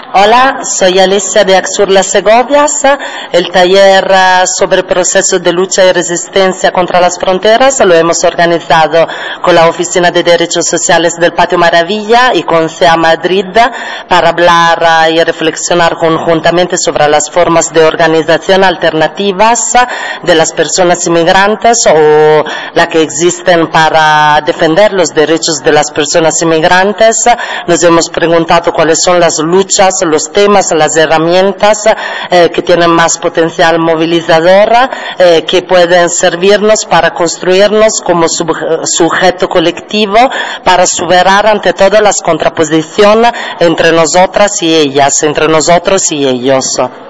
Hola, soy Alicia de Axur Las Segovias. El taller sobre procesos de lucha y resistencia contra las fronteras lo hemos organizado con la Oficina de Derechos Sociales del Patio Maravilla y con CEA Madrid para hablar y reflexionar conjuntamente sobre las formas de organización alternativas de las personas inmigrantes o las que existen para defender los derechos de las personas inmigrantes. Nos hemos preguntado cuáles son las luchas, los temas, las herramientas que tienen más potencial movilizador, que pueden servirnos para construirnos como sujeto colectivo, para superar ante todo las contraposiciones entre nosotras y ellas, entre nosotros y ellos.